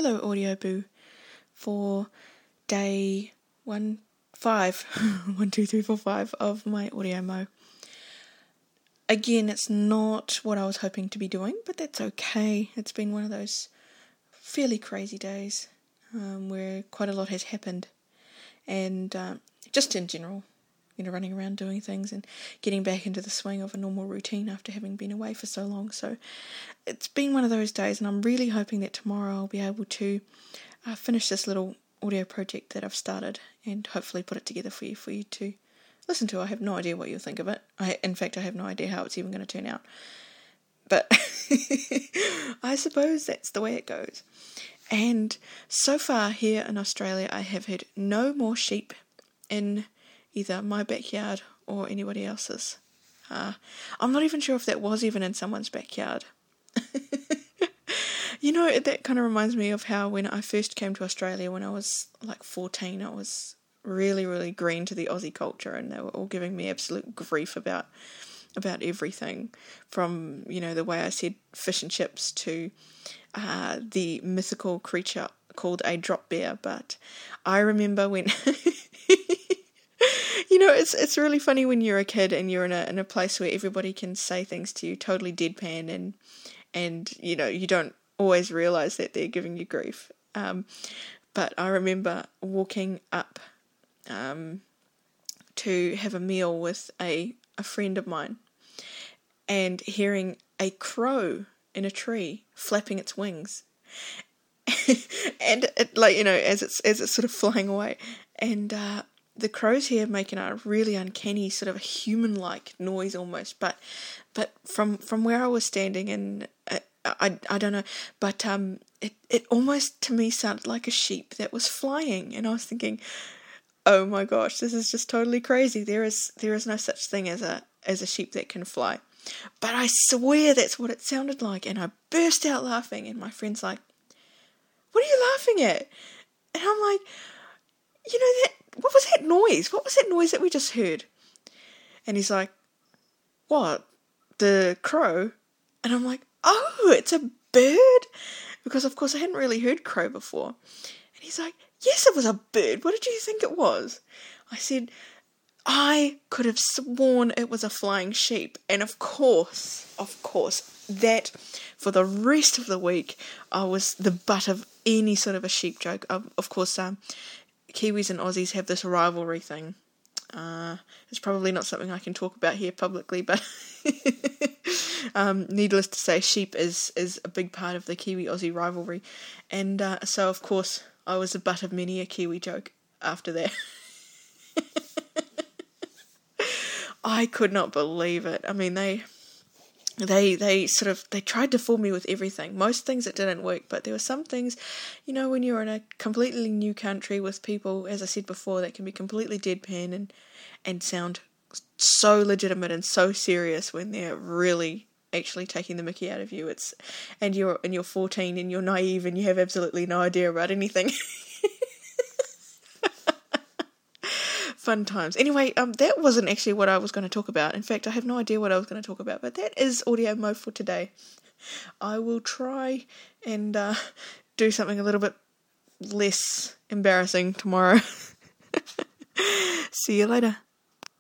Hello Audio Boo for day 1, 5, 1, 2, 3, 4, 5 of my Audio Mo. Again, it's not what I was hoping to be doing, but that's okay. It's been one of those fairly crazy days where quite a lot has happened, and just in general, running around doing things and getting back into the swing of a normal routine after having been away for so long. So it's been one of those days, and I'm really hoping that tomorrow I'll be able to finish this little audio project that I've started and hopefully put it together for you to listen to. I have no idea what you'll think of it. In fact, I have no idea how it's even going to turn out. But I suppose that's the way it goes. And so far here in Australia, I have had no more sheep in either my backyard or anybody else's. I'm not even sure if that was even in someone's backyard. That kind of reminds me of how when I first came to Australia when I was like 14, I was really, really green to the Aussie culture, and they were all giving me absolute grief about everything, from, the way I said fish and chips to the mythical creature called a drop bear. But I remember when... it's really funny when you're a kid and you're in a place where everybody can say things to you totally deadpan, and you don't always realise that they're giving you grief. But I remember walking up to have a meal with a friend of mine and hearing a crow in a tree flapping its wings. And it, as it's sort of flying away, and the crows here making a really uncanny sort of a human-like noise almost, but from where I was standing, and I don't know, but it almost to me sounded like a sheep that was flying, and I was thinking, oh my gosh, this is just totally crazy. There is no such thing as a sheep that can fly. But I swear that's what it sounded like, and I burst out laughing, and my friend's like, what are you laughing at? And I'm like, what was that noise? What was that noise that we just heard? And he's like, what? The crow? And I'm like, oh, it's a bird? Because, of course, I hadn't really heard crow before. And he's like, yes, it was a bird. What did you think it was? I said, I could have sworn it was a flying sheep. And of course, that for the rest of the week, I was the butt of any sort of a sheep joke. Of course, Kiwis and Aussies have this rivalry thing. It's probably not something I can talk about here publicly, but needless to say, sheep is a big part of the Kiwi-Aussie rivalry. And so, of course, I was the butt of many a Kiwi joke after that. I could not believe it. I mean, they tried to fool me with everything. Most things it didn't work, but there were some things, when you're in a completely new country with people, as I said before, that can be completely deadpan and sound so legitimate and so serious when they're really actually taking the mickey out of you. And you're 14 and you're naive and you have absolutely no idea about anything. Fun times. Anyway, that wasn't actually what I was going to talk about. In fact, I have no idea what I was going to talk about, but that is Audio Mo for today. I will try and do something a little bit less embarrassing tomorrow. See you later.